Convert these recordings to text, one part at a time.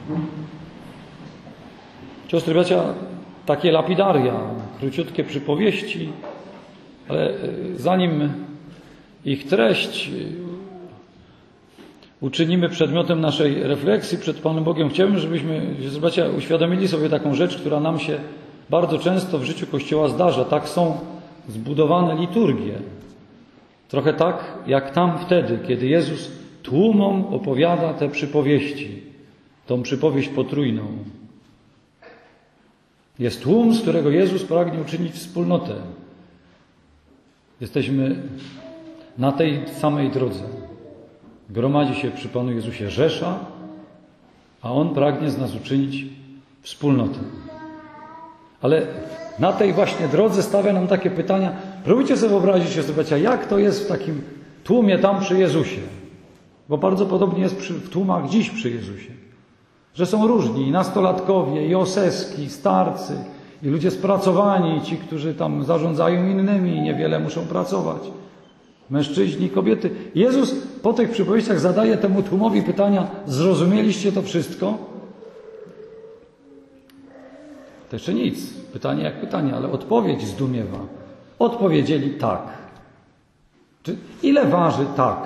Siostry, bracia, takie lapidaria, króciutkie przypowieści, ale zanim ich treść uczynimy przedmiotem naszej refleksji przed Panem Bogiem, chciałbym, żebyśmy, siostry, bracia, uświadomili sobie taką rzecz, która nam się bardzo często w życiu Kościoła zdarza. Tak są zbudowane liturgie. Trochę tak, jak tam wtedy, kiedy Jezus tłumom opowiada te przypowieści, tą przypowieść potrójną. Jest tłum, z którego Jezus pragnie uczynić wspólnotę. Jesteśmy na tej samej drodze. Gromadzi się przy Panu Jezusie rzesza, a On pragnie z nas uczynić wspólnotę. Ale na tej właśnie drodze stawia nam takie pytania. Próbujcie sobie wyobrazić, siostry, bracia, jak to jest w takim tłumie tam przy Jezusie. Bo bardzo podobnie jest w tłumach dziś przy Jezusie. Że są różni, i nastolatkowie, i oseski, i starcy, i ludzie spracowani, i ci, którzy tam zarządzają innymi i niewiele muszą pracować. Mężczyźni, kobiety. Jezus po tych przypowieściach zadaje temu tłumowi pytania: zrozumieliście to wszystko? To jeszcze nic. Pytanie jak pytanie, ale odpowiedź zdumiewa. Odpowiedzieli tak. Ile waży tak?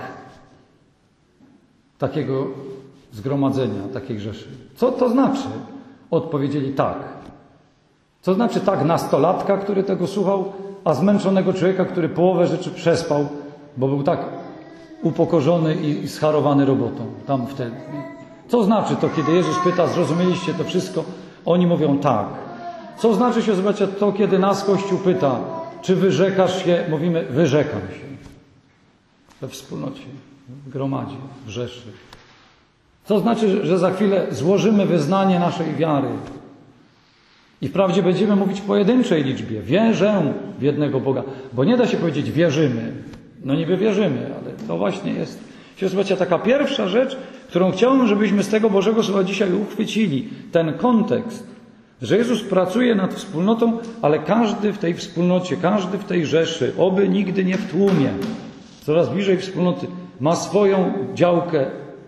Takiego zgromadzenia, takiej rzeszy. Co to znaczy? Odpowiedzieli tak. Co znaczy tak nastolatka, który tego słuchał, a zmęczonego człowieka, który połowę rzeczy przespał, bo był tak upokorzony i scharowany robotą tam wtedy. Co znaczy to, kiedy Jezus pyta: zrozumieliście to wszystko? Oni mówią tak. Co znaczy się, zobaczcie, to, kiedy nas Kościół pyta, czy wyrzekasz się? Mówimy: wyrzekam się. We wspólnocie, w gromadzie, w rzeszy. Co znaczy, że za chwilę złożymy wyznanie naszej wiary i wprawdzie będziemy mówić w pojedynczej liczbie: wierzę w jednego Boga, bo nie da się powiedzieć wierzymy. No niby wierzymy, ale to właśnie jest, zobaczcie, taka pierwsza rzecz, którą chciałbym, żebyśmy z tego Bożego Słowa dzisiaj uchwycili. Ten kontekst, że Jezus pracuje nad wspólnotą, ale każdy w tej wspólnocie, każdy w tej rzeszy, oby nigdy nie w tłumie, coraz bliżej wspólnoty, ma swoją działkę,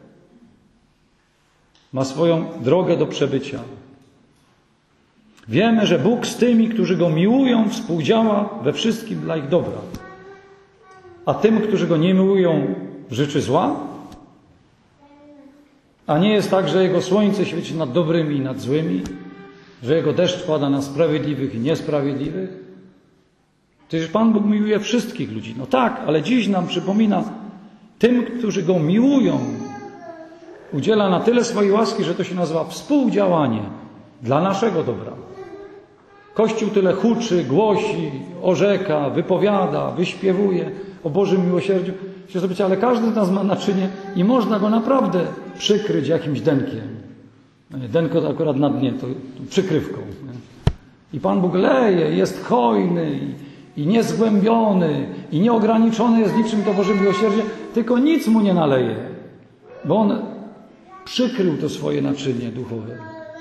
ma swoją drogę do przebycia. Wiemy, że Bóg z tymi, którzy Go miłują, współdziała we wszystkim dla ich dobra. A tym, którzy Go nie miłują, życzy zła? A nie jest tak, że Jego słońce świeci nad dobrymi i nad złymi? Że Jego deszcz pada na sprawiedliwych i niesprawiedliwych? Przecież Pan Bóg miłuje wszystkich ludzi. No tak, ale dziś nam przypomina: tym, którzy Go miłują, udziela na tyle swojej łaski, że to się nazywa współdziałanie dla naszego dobra. Kościół tyle huczy, głosi, orzeka, wypowiada, wyśpiewuje o Bożym miłosierdziu. Ale każdy z nas ma naczynie i można go naprawdę przykryć jakimś denkiem. Denko to akurat na dnie, to przykrywką. I Pan Bóg leje, jest hojny i niezgłębiony i nieograniczony jest niczym to Boże miłosierdzie, tylko nic mu nie naleje, bo On przykrył to swoje naczynie duchowe.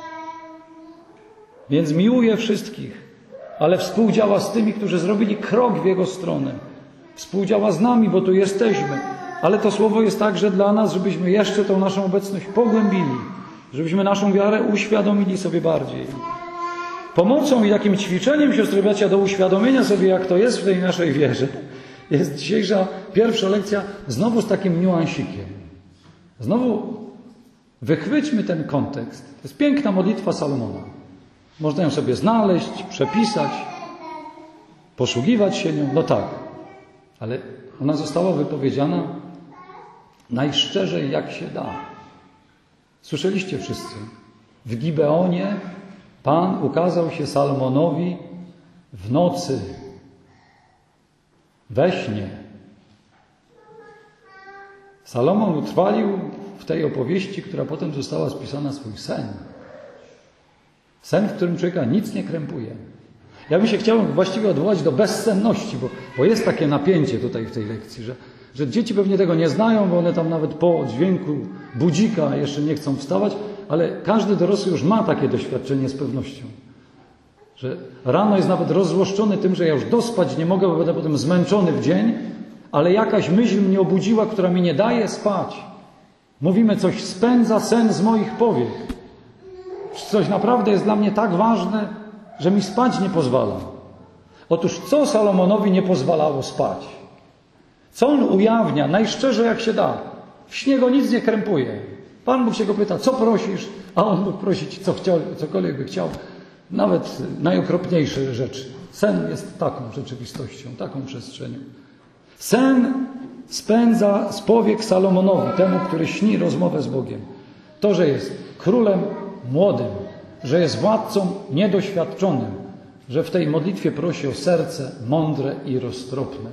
Więc miłuje wszystkich, ale współdziała z tymi, którzy zrobili krok w Jego stronę. Współdziała z nami, bo tu jesteśmy. Ale to słowo jest także dla nas, żebyśmy jeszcze tą naszą obecność pogłębili, żebyśmy naszą wiarę uświadomili sobie bardziej. Pomocą i takim ćwiczeniem, siostry, bracia, do uświadomienia sobie, jak to jest w tej naszej wierze, jest dzisiejsza pierwsza lekcja znowu z takim niuansikiem. Znowu wychwyćmy ten kontekst. To jest piękna modlitwa Salomona. Można ją sobie znaleźć, przepisać, posługiwać się nią. No tak, ale ona została wypowiedziana najszczerzej, jak się da. Słyszeliście wszyscy. W Gibeonie Pan ukazał się Salomonowi w nocy, we śnie. Salomon utrwalił w tej opowieści, która potem została spisana, swój sen. Sen, w którym człowieka nic nie krępuje. Ja bym się chciał właściwie odwołać do bezsenności, bo jest takie napięcie tutaj w tej lekcji, że dzieci pewnie tego nie znają, bo one tam nawet po dźwięku budzika jeszcze nie chcą wstawać, ale każdy dorosły już ma takie doświadczenie z pewnością. Że rano jest nawet rozzłoszczony tym, że ja już dospać nie mogę, bo będę potem zmęczony w dzień, ale jakaś myśl mnie obudziła, która mi nie daje spać. Mówimy, coś spędza sen z moich powiek. Czy coś naprawdę jest dla mnie tak ważne, że mi spać nie pozwala? Otóż co Salomonowi nie pozwalało spać? Co on ujawnia najszczerzej jak się da? W śnie go nic nie krępuje. Pan Bóg się go pyta, co prosisz? A on mógł prosić, co chciał, cokolwiek by chciał. Nawet najokropniejsze rzeczy. Sen jest taką rzeczywistością, taką przestrzenią. Sen spędza z powiek Salomonowi, temu, który śni rozmowę z Bogiem. To, że jest królem młodym, że jest władcą niedoświadczonym, że w tej modlitwie prosi o serce mądre i roztropne.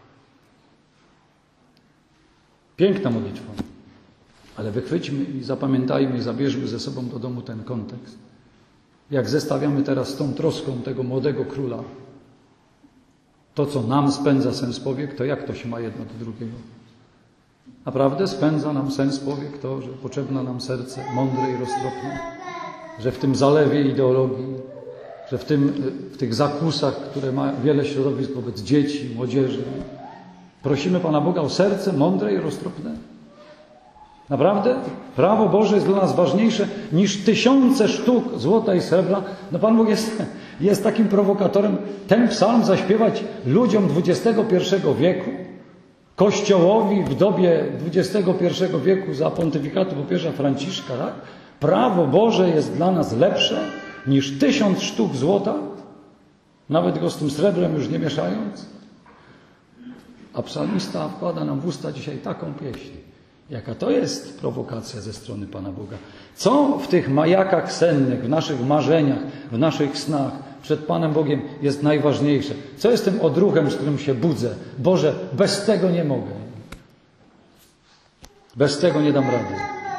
Piękna modlitwa, ale wychwyćmy i zapamiętajmy i zabierzmy ze sobą do domu ten kontekst. Jak zestawiamy teraz z tą troską tego młodego króla, to, co nam spędza sen z powiek, to jak to się ma jedno do drugiego? Naprawdę spędza nam sen z powiek to, że potrzebne nam serce mądre i roztropne, że w tym zalewie ideologii, że w tych zakusach, które ma wiele środowisk wobec dzieci, młodzieży, prosimy Pana Boga o serce mądre i roztropne. Naprawdę? Prawo Boże jest dla nas ważniejsze niż tysiące sztuk złota i srebra. No Pan Bóg jest takim prowokatorem. Ten psalm zaśpiewać ludziom XXI wieku, Kościołowi w dobie XXI wieku za pontyfikatu papieża Franciszka, tak? Prawo Boże jest dla nas lepsze niż 1000 sztuk złota, nawet go z tym srebrem już nie mieszając. A psalmista wkłada nam w usta dzisiaj taką pieśń. Jaka to jest prowokacja ze strony Pana Boga? Co w tych majakach sennych, w naszych marzeniach, w naszych snach przed Panem Bogiem jest najważniejsze? Co jest tym odruchem, z którym się budzę? Boże, bez tego nie mogę. Bez tego nie dam rady.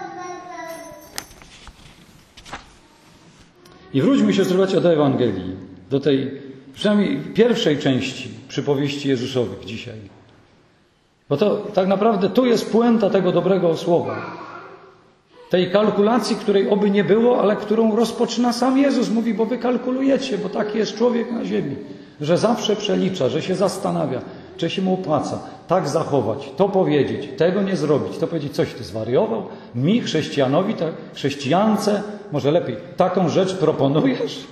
I wróćmy się, zobaczcie, do Ewangelii, do tej przynajmniej pierwszej części przypowieści Jezusowych dzisiaj. Bo to tak naprawdę tu jest puenta tego dobrego słowa. Tej kalkulacji, której oby nie było, ale którą rozpoczyna sam Jezus. Mówi, bo wy kalkulujecie, bo taki jest człowiek na ziemi, że zawsze przelicza, że się zastanawia, czy się mu opłaca tak zachować, to powiedzieć, tego nie zrobić, to powiedzieć, coś ty zwariował? Mi, chrześcijanowi, chrześcijance, może lepiej, taką rzecz proponujesz?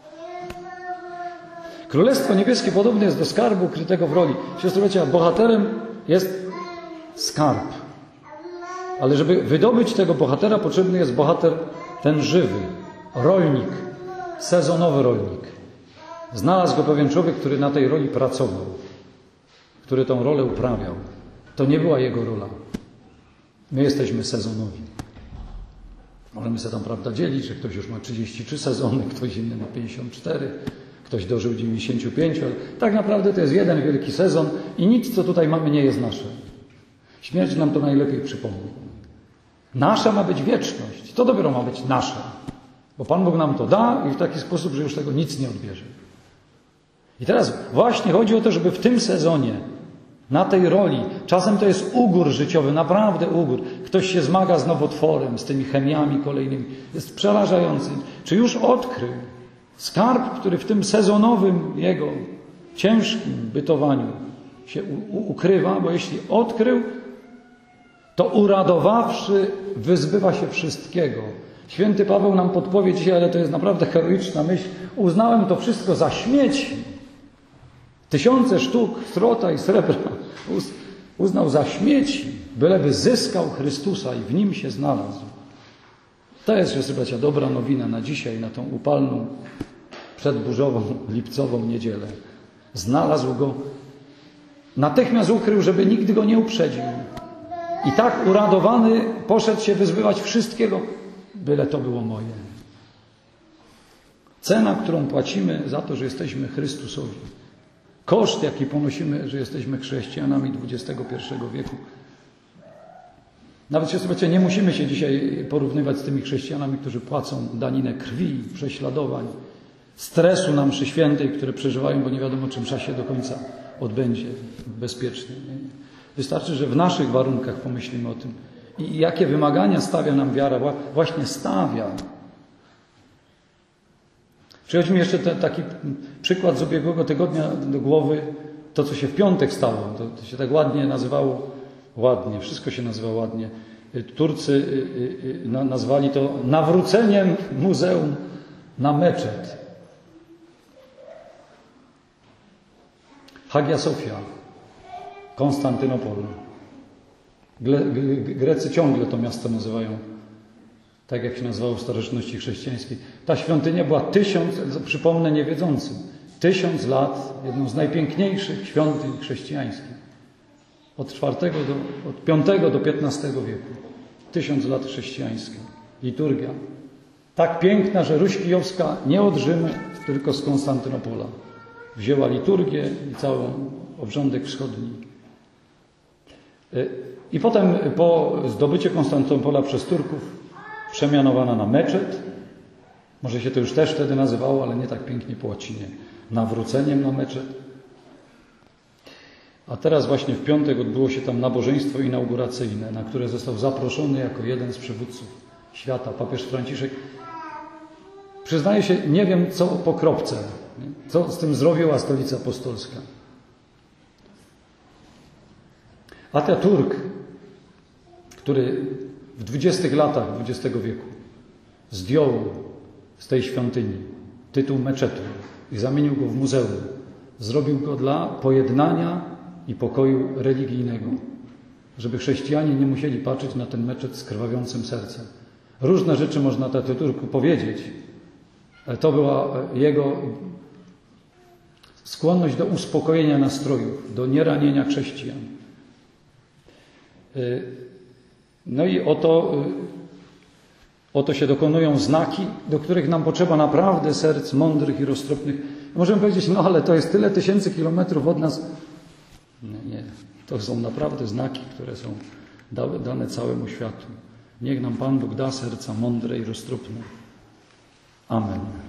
Królestwo Niebieskie podobne jest do skarbu ukrytego w roli. Siostry, wiecie, bohaterem jest skarb. Ale żeby wydobyć tego bohatera, potrzebny jest bohater ten żywy, rolnik, sezonowy rolnik. Znalazł go pewien człowiek, który na tej roli pracował, który tą rolę uprawiał. To nie była jego rola. My jesteśmy sezonowi. Możemy sobie tam, prawda, dzielić, że ktoś już ma 33 sezony, ktoś inny ma 54, ktoś dożył 95, ale tak naprawdę to jest jeden wielki sezon i nic, co tutaj mamy, nie jest nasze. Śmierć nam to najlepiej przypomni. Nasza ma być wieczność. To dopiero ma być nasze. Bo Pan Bóg nam to da i w taki sposób, że już tego nic nie odbierze. I teraz właśnie chodzi o to, żeby w tym sezonie, na tej roli, czasem to jest ugór życiowy, naprawdę ugór. Ktoś się zmaga z nowotworem, z tymi chemiami kolejnymi. Jest przerażający. Czy już odkrył skarb, który w tym sezonowym jego ciężkim bytowaniu się ukrywa, bo jeśli odkrył, to uradowawszy wyzbywa się wszystkiego. Święty Paweł nam podpowie dzisiaj, ale to jest naprawdę heroiczna myśl. Uznałem to wszystko za śmieci. 1000 sztuk złota i srebra uznał za śmieci, byleby zyskał Chrystusa i w Nim się znalazł. To jest, siostry bracia, dobra nowina na dzisiaj, na tą upalną, przedburzową, lipcową niedzielę. Znalazł go, natychmiast ukrył, żeby nikt go nie uprzedził. I tak uradowany poszedł się wyzbywać wszystkiego, byle to było moje. Cena, którą płacimy za to, że jesteśmy Chrystusowi. Koszt, jaki ponosimy, że jesteśmy chrześcijanami XXI wieku. Nawet, siostry, nie musimy się dzisiaj porównywać z tymi chrześcijanami, którzy płacą daninę krwi, prześladowań, stresu na mszy świętej, które przeżywają, bo nie wiadomo, czym czas się do końca odbędzie bezpiecznie. Wystarczy, że w naszych warunkach pomyślimy o tym. I jakie wymagania stawia nam wiara? Właśnie stawia. Przychodzi mi jeszcze taki przykład z ubiegłego tygodnia do głowy. To, co się w piątek stało. To się tak ładnie nazywało. Ładnie, wszystko się nazywa ładnie. Turcy nazwali to nawróceniem muzeum na meczet. Hagia Sofia, Konstantynopol. Grecy ciągle to miasto nazywają tak, jak się nazywało w starożytności chrześcijańskiej. Ta świątynia była przypomnę niewiedzącym, 1000 lat, jedną z najpiękniejszych świątyń chrześcijańskich. Od V do XV wieku. 1000 lat chrześcijańska. Liturgia. Tak piękna, że Ruś Kijowska nie od Rzymu, tylko z Konstantynopola. Wzięła liturgię i cały obrządek wschodni. I potem po zdobyciu Konstantynopola przez Turków przemianowana na meczet. Może się to już też wtedy nazywało, ale nie tak pięknie po łacinie. Nawróceniem na meczet. A teraz właśnie w piątek odbyło się tam nabożeństwo inauguracyjne, na które został zaproszony jako jeden z przywódców świata papież Franciszek. Przyznaję się, nie wiem co po kropce, co z tym zrobiła Stolica Apostolska. Ataturk, który w 20 latach XX wieku zdjął z tej świątyni tytuł meczetu i zamienił go w muzeum, zrobił go dla pojednania i pokoju religijnego, żeby chrześcijanie nie musieli patrzeć na ten meczet z krwawiącym sercem. Różne rzeczy można Ataturku powiedzieć, ale to była jego skłonność do uspokojenia nastrojów, do nieranienia chrześcijan. No i oto się dokonują znaki, do których nam potrzeba naprawdę serc mądrych i roztropnych. Możemy powiedzieć, no ale to jest tyle tysięcy kilometrów od nas. Nie, to są naprawdę znaki, które są dane całemu światu. Niech nam Pan Bóg da serca mądre i roztropne. Amen.